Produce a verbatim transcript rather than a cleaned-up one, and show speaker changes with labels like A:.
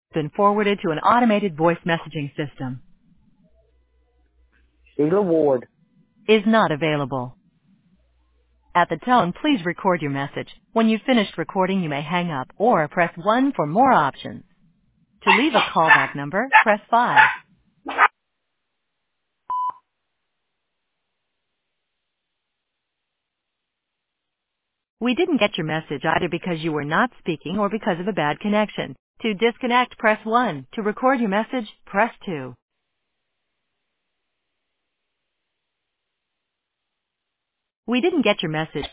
A: Been forwarded to an automated voice messaging system.
B: Sheila Ward.
A: Is not available. At the tone, please record your message. When you've finished recording, you may hang up or press one for more options. To leave a callback number, press five. We didn't get your message either because you were not speaking or because of a bad connection. To disconnect, press one. To record your message, press two. We didn't get your message.